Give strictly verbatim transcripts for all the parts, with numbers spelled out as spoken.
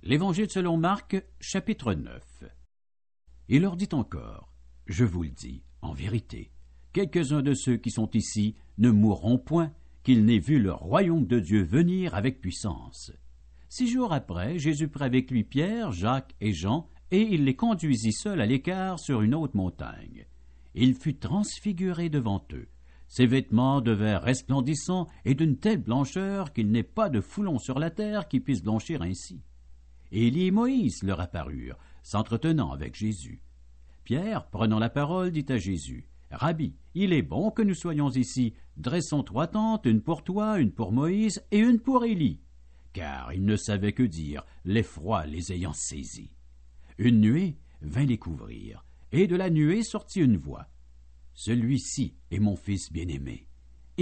L'Évangile selon Marc, chapitre neuf. Il leur dit encore, « Je vous le dis, en vérité, quelques-uns de ceux qui sont ici ne mourront point, qu'ils n'aient vu le royaume de Dieu venir avec puissance. » Six jours après, Jésus prit avec lui Pierre, Jacques et Jean, et il les conduisit seuls à l'écart sur une haute montagne. Il fut transfiguré devant eux. Ses vêtements devinrent resplendissants et d'une telle blancheur qu'il n'est pas de foulon sur la terre qui puisse blanchir ainsi. Élie et Moïse leur apparurent, s'entretenant avec Jésus. Pierre, prenant la parole, dit à Jésus, « Rabbi, il est bon que nous soyons ici. Dressons trois tentes, une pour toi, une pour Moïse et une pour Élie. » Car ils ne savaient que dire, l'effroi les ayant saisis. Une nuée vint les couvrir, et de la nuée sortit une voix. « Celui-ci est mon fils bien-aimé. Écoutez-le. »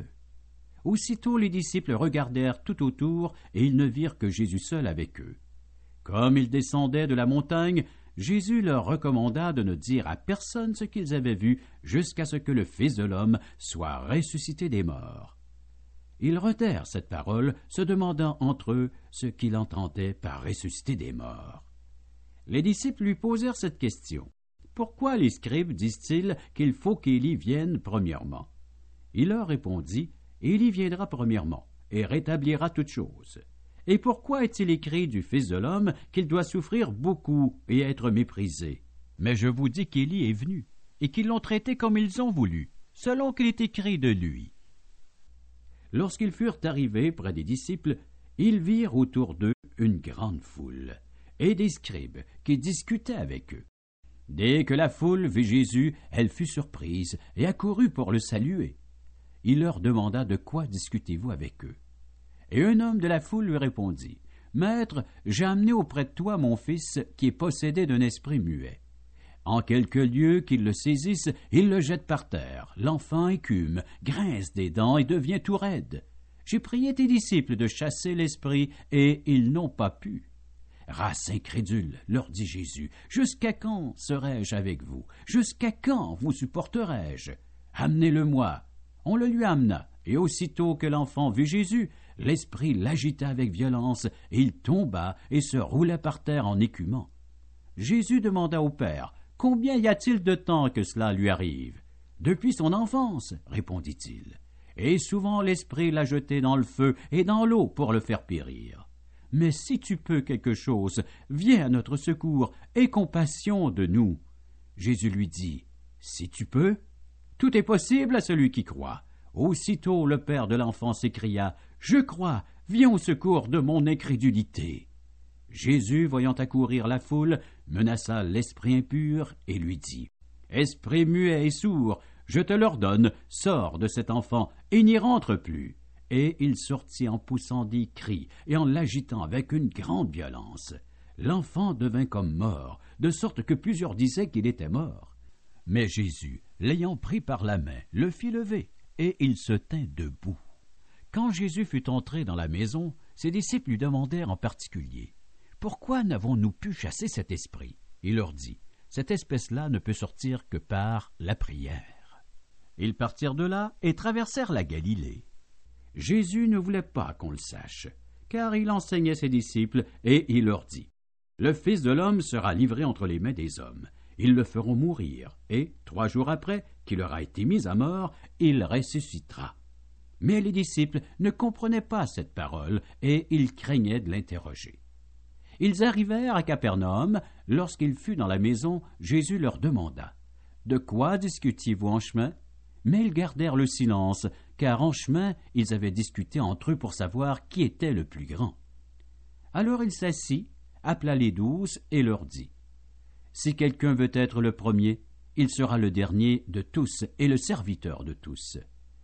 Aussitôt les disciples regardèrent tout autour, et ils ne virent que Jésus seul avec eux. Comme ils descendaient de la montagne, Jésus leur recommanda de ne dire à personne ce qu'ils avaient vu jusqu'à ce que le Fils de l'homme soit ressuscité des morts. Ils retinrent cette parole, se demandant entre eux ce qu'il entendait par ressusciter des morts. Les disciples lui posèrent cette question. « Pourquoi les scribes disent-ils qu'il faut qu'Élie vienne premièrement? » Il leur répondit, « Élie viendra premièrement, et rétablira toutes choses. Et pourquoi est-il écrit du Fils de l'homme qu'il doit souffrir beaucoup et être méprisé? Mais je vous dis qu'Élie est venu, et qu'ils l'ont traité comme ils ont voulu, selon qu'il est écrit de lui. » Lorsqu'ils furent arrivés près des disciples, ils virent autour d'eux une grande foule, et des scribes qui discutaient avec eux. Dès que la foule vit Jésus, elle fut surprise et accourut pour le saluer. Il leur demanda de quoi discutez-vous avec eux. Et un homme de la foule lui répondit, « Maître, j'ai amené auprès de toi mon fils qui est possédé d'un esprit muet. En quelque lieu qu'il le saisisse, il le jette par terre. L'enfant écume, grince des dents et devient tout raide. J'ai prié tes disciples de chasser l'esprit, et ils n'ont pas pu. » Race incrédule, leur dit Jésus, « Jusqu'à quand serai-je avec vous? Jusqu'à quand vous supporterai-je? Amenez-le-moi. » On le lui amena, et aussitôt que l'enfant vit Jésus, l'esprit l'agita avec violence, et il tomba et se roula par terre en écumant. Jésus demanda au Père, « Combien y a-t-il de temps que cela lui arrive? » « Depuis son enfance, répondit-il. Et souvent l'esprit l'a jeté dans le feu et dans l'eau pour le faire périr. Mais si tu peux quelque chose, viens à notre secours, aie compassion de nous. Jésus lui dit, « Si tu peux, tout est possible à celui qui croit. » Aussitôt le père de l'enfant s'écria, « Je crois, viens au secours de mon incrédulité. » Jésus, voyant accourir la foule, menaça l'esprit impur et lui dit, « Esprit muet et sourd, je te l'ordonne, sors de cet enfant et n'y rentre plus. » Et il sortit en poussant des cris et en l'agitant avec une grande violence. L'enfant devint comme mort, de sorte que plusieurs disaient qu'il était mort. Mais Jésus, l'ayant pris par la main, le fit lever, et il se tint debout. Quand Jésus fut entré dans la maison, ses disciples lui demandèrent en particulier, « Pourquoi n'avons-nous pu chasser cet esprit? » Il leur dit, « Cette espèce-là ne peut sortir que par la prière. » Ils partirent de là et traversèrent la Galilée. Jésus ne voulait pas qu'on le sache, car il enseignait ses disciples, et il leur dit, « Le Fils de l'homme sera livré entre les mains des hommes. Ils le feront mourir, et, trois jours après, qu'il aura été mis à mort, il ressuscitera. » Mais les disciples ne comprenaient pas cette parole, et ils craignaient de l'interroger. Ils arrivèrent à Capernaum. Lorsqu'il fut dans la maison, Jésus leur demanda, « De quoi discutiez-vous en chemin? » Mais ils gardèrent le silence, car en chemin, ils avaient discuté entre eux pour savoir qui était le plus grand. Alors il s'assit, appela les douze et leur dit, « Si quelqu'un veut être le premier, il sera le dernier de tous et le serviteur de tous. »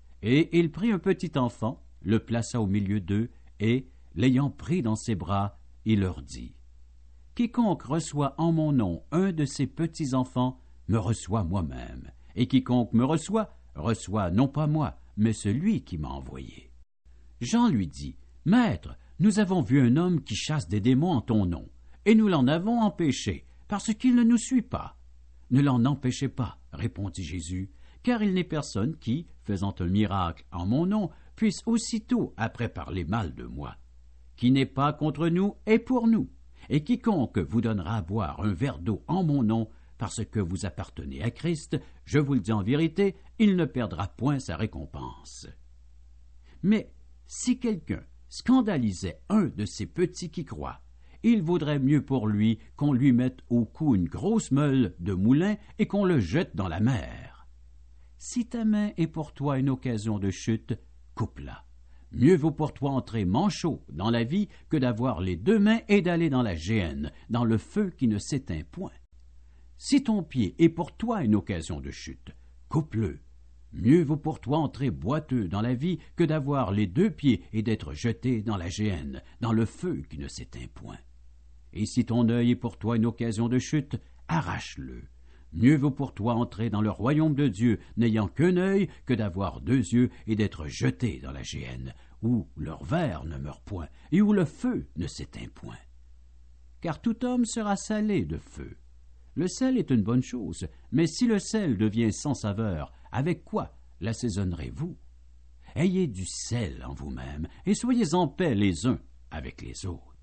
Et il prit un petit enfant, le plaça au milieu d'eux, et, l'ayant pris dans ses bras, il leur dit, « Quiconque reçoit en mon nom un de ces petits-enfants me reçoit moi-même, et quiconque me reçoit, reçoit non pas moi, mais celui qui m'a envoyé. » Jean lui dit, « Maître, nous avons vu un homme qui chasse des démons en ton nom, et nous l'en avons empêché, parce qu'il ne nous suit pas. » « Ne l'en empêchez pas, répondit Jésus, car il n'est personne qui, faisant un miracle en mon nom, puisse aussitôt après parler mal de moi. qui n'est pas contre nous est pour nous. Et quiconque vous donnera à boire un verre d'eau en mon nom, parce que vous appartenez à Christ, je vous le dis en vérité, il ne perdra point sa récompense. Mais si quelqu'un scandalisait un de ces petits qui croient, il vaudrait mieux pour lui qu'on lui mette au cou une grosse meule de moulin et qu'on le jette dans la mer. Si ta main est pour toi une occasion de chute, coupe-la. Mieux vaut pour toi entrer manchot dans la vie que d'avoir les deux mains et d'aller dans la géhenne, dans le feu qui ne s'éteint point. Si ton pied est pour toi une occasion de chute, coupe-le. Mieux vaut pour toi entrer boiteux dans la vie que d'avoir les deux pieds et d'être jeté dans la géhenne, dans le feu qui ne s'éteint point. Et si ton œil est pour toi une occasion de chute, arrache-le. Mieux vaut pour toi entrer dans le royaume de Dieu, n'ayant qu'un œil, que d'avoir deux yeux et d'être jeté dans la géhenne, où leur ver ne meurt point, et où le feu ne s'éteint point. Car tout homme sera salé de feu. Le sel est une bonne chose, mais si le sel devient sans saveur, avec quoi l'assaisonnerez-vous? Ayez du sel en vous-même, et soyez en paix les uns avec les autres.